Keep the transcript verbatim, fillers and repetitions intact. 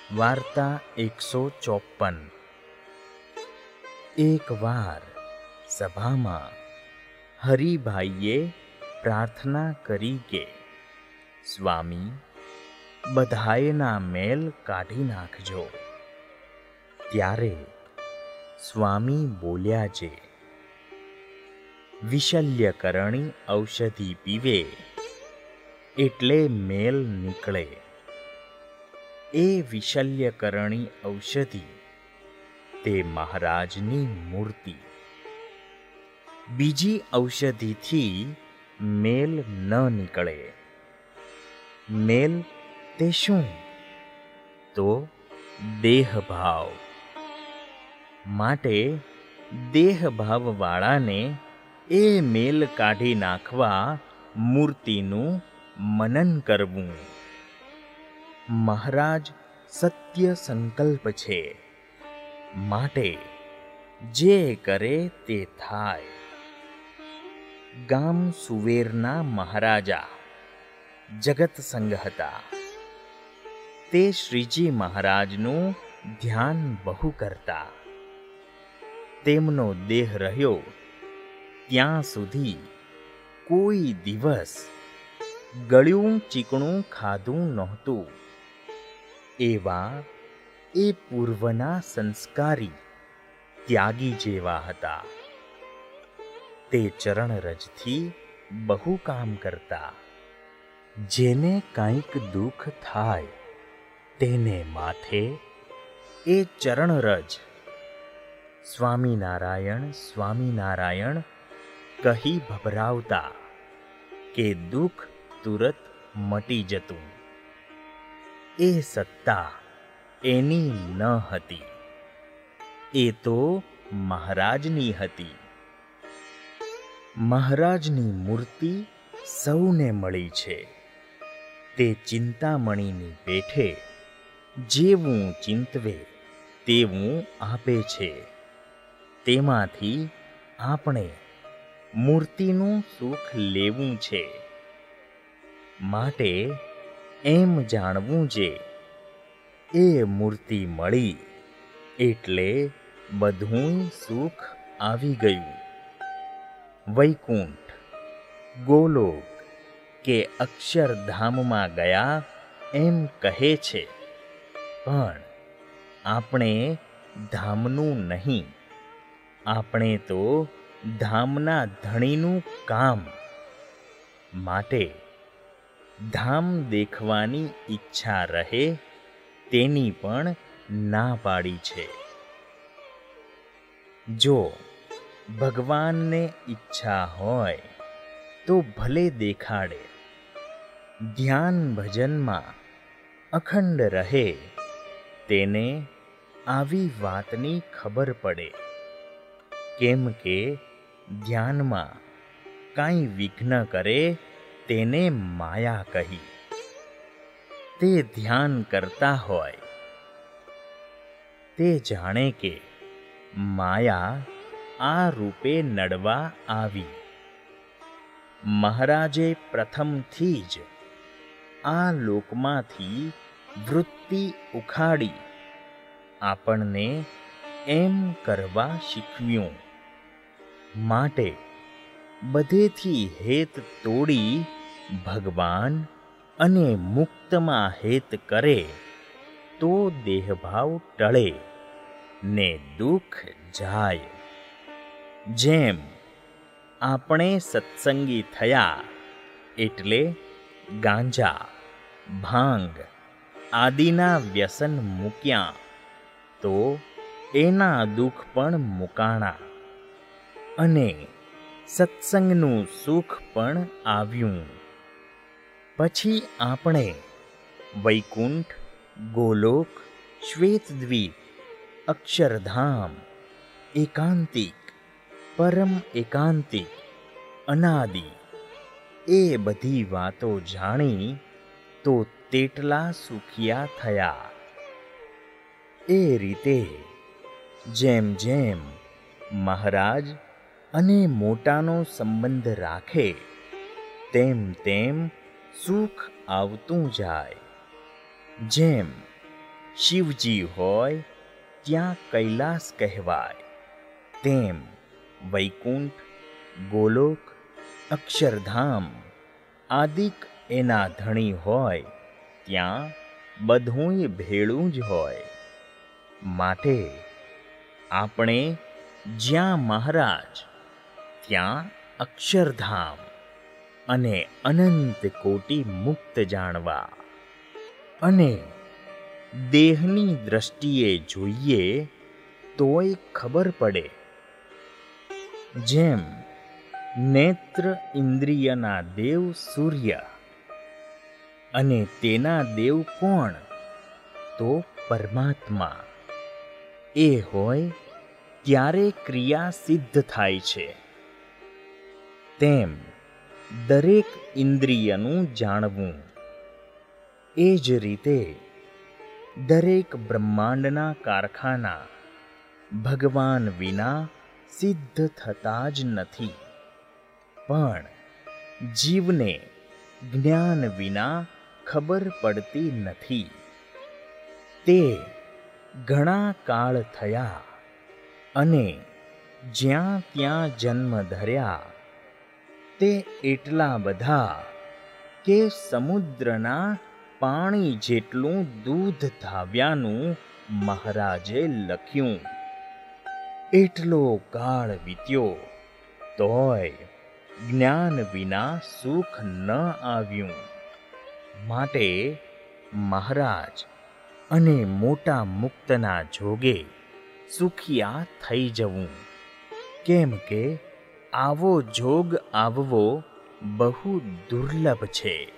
વાર્તા એકસો ચોપન. એક વાર સભામાં હરિભાઈએ પ્રાર્થના કરી કે સ્વામી, બધાયના મેલ કાઢી નાખજો. ત્યારે સ્વામી બોલ્યા છે, વિશલ્યકરણી ઔષધિ પીવે એટલે મેલ નીકળે. એ વિશલ્યકરણી ઔષધિ તે મહારાજની મૂર્તિ. બીજી ઔષધિથી મેલ ન નીકળે. મેલ તે શું? તો દેહભાવ. માટે દેહભાવવાળાને એ મેલ કાઢી નાખવા મૂર્તિનું મનન કરવું. મહારાજ સત્ય સંકલ્પ છે, માટે જે કરે તે થાય. ગામ સુવેરના મહારાજા જગતસંગ હતા. તે શ્રીજી મહારાજનું ધ્યાન બહુ કરતા. તેમનો દેહ રહ્યો ત્યાં સુધી કોઈ દિવસ ગળ્યું ચીકણું ખાધું નહોતું. એવા એ પૂર્વના સંસ્કારી ત્યાગી જેવા હતા. તે ચરણરજથી બહુ કામ કરતા. જેને કંઈક દુઃખ થાય તેને માથે એ ચરણરજ સ્વામિનારાયણ સ્વામિનારાયણ કહી ભભરાવતા કે દુઃખ તુરત મટી જતું. એ સત્તા એની ન હતી, એ તો મહારાજની હતી. મહારાજની મૂર્તિ સૌને મળી છે. તે ચિંતામણીની પેઠે જેવું ચિંતવે તેવું આપે છે. તેમાંથી આપણે મૂર્તિનું સુખ લેવું છે. માટે એમ જાણવું છે, એ મૂર્તિ મળી એટલે બધુંય સુખ આવી ગયું. વૈકુંઠ, ગોલોક કે અક્ષરધામમાં ગયા એમ કહે છે, પણ આપણે ધામનું નહીં, આપણે તો ધામના ધણીનું કામ. માટે ધામ દેખવાની ઈચ્છા રહે તેની પણ ના પાડી છે. જો ભગવાનને ઈચ્છા હોય તો ભલે દેખાડે. ધ્યાન ભજનમાં અખંડ રહે તેને આવી વાતની ખબર પડે. કેમ કે ધ્યાનમાં કાંઈ વિઘ્ન કરે તેને માયા કહી. તે ધ્યાન કરતા હોય તે જાણે કે માયા આ રૂપે નડવા આવી. મહારાજે પ્રથમથી જ આ લોકમાંથી વૃત્તિ ઉખાડી આપણને એમ કરવા શીખવ્યું. માટે બધેથી હેત તોડી ભગવાન અને મુક્તમાં હેત કરે તો દેહભાવ ટળે ને દુઃખ જાય. જેમ આપણે સત્સંગી થયા એટલે ગાંજા, ભાંગ આદિના વ્યસન મૂક્યા તો એના દુઃખ પણ મુકાણા અને સત્સંગનું સુખ પણ આવ્યું. પછી આપણે વૈકુંઠ, ગોલોક, શ્વેતદ્વીપ, અક્ષરધામ, એકાંતિક, પરમ એકાંતિક, અનાદિ એ બધી વાતો જાણી તો તેટલા સુખિયા થયા. એ રીતે જેમ જેમ મહારાજ અને મોટાનો સંબંધ રાખે તેમ તેમ સુખ આવતું જાય. જેમ શિવજી હોય ત્યાં કૈલાસ કહેવાય, તેમ વૈકુંઠ, ગોલોક, અક્ષરધામ આદિક એના ધણી હોય ત્યાં બધુંય ભેળું જ હોય. માટે આપણે જ્યાં મહારાજ ત્યાં અક્ષરધામ અને અનંત કોટી મુક્ત જાણવા. અને દેહની દ્રષ્ટિએ જોઈએ તોય ખબર પડે. જેમ નેત્ર ઇન્દ્રિયના દેવ સૂર્ય, અને તેના દેવ કોણ? તો પરમાત્મા. એ હોય ત્યારે ક્રિયા સિદ્ધ થાય છે. તેમ દરેક ઇન્દ્રિયનું જાણવું. એ જ રીતે દરેક બ્રહ્માંડના કારખાના ભગવાન વિના સિદ્ધ થતા જ નથી. પણ જીવને જ્ઞાન વિના ખબર પડતી નથી. તે ઘણા કાળ થયા અને જ્યાં ત્યાં જન્મ ધર્યા, તે એટલા બધા કે સમુદ્રના પાણી જેટલું દૂધ ધાવ્યાનું મહારાજે લખ્યું. એટલો કાળ વીત્યો તોય જ્ઞાન વિના સુખ ન આવ્યું. માટે મહારાજ અને મોટા મુક્તના જોગે સુખિયા થઈ જવું. કેમ કે આવો જોગ આવવો બહુ દુર્લભ છે.